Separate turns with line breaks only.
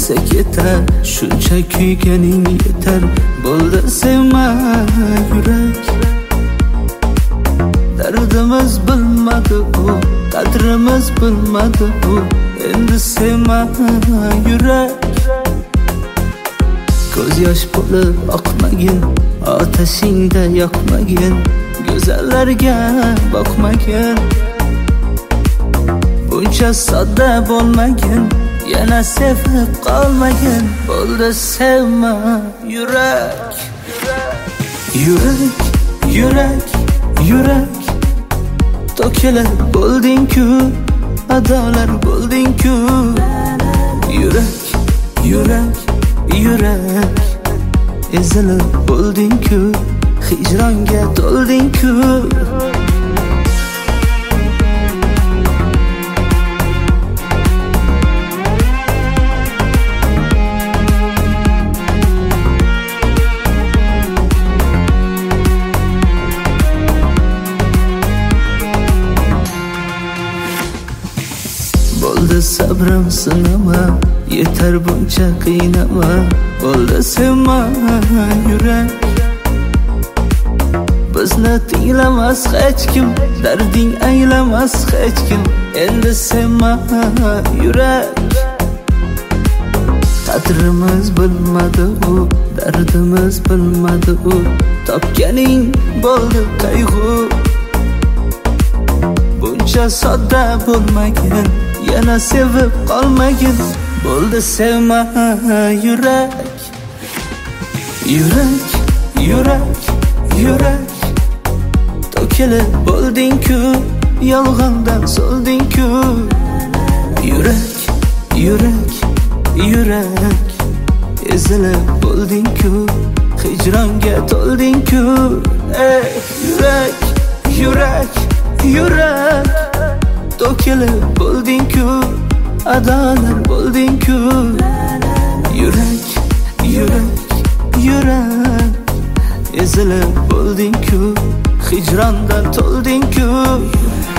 bo'lsa ketar, shuncha kuyganing yetar. Bo'ldi sevma yurak. Dardimiz bilmadi u, qadrimiz bilmadi u. Endi sevma yurak. Ko'z yosh bo'lib oqmagin, otashingda yoqmagin, go'zallarga boqmagin. Buncha sodda bo'lmagin, yana sevib qolmagin. Bo'ldi sevma yurak. Yurak, yurak, yurak. To'kilib bo'lding-ku, adolar bo'lding-ku. Yurak, yurak, yurak. Ezilib bo'lding-ku, hijronga to'lding-ku. Bo'ldi sabrim sinama, yetar buncha qiynama. Bo'ldi sevma yurak. Bizni tinglamas hech kim, darding anglamas hech kim. Endi sevma yurak. Qadrimiz bilmadi u, dardimiz bilmadi u. Topganing bo'ldi qayg'u. Buncha sodda bo'lmagin, yana sevib qolmagin. Bo'ldi sevma yurak. Yurak, yurak, yurak. To'kilib bo'lding-ku, yolg'ondan so'lding-ku. Yurak, yurak, yurak. Ezilib bo'lding-ku, hijronga to'lding-ku. Ey yurak, yurak, yurak. To'kilib bo'lding-ku, adolar bo'lding-ku. Yurak, yurak, yurak. Ezilib bo'lding-ku, hijrondan to'lding-ku.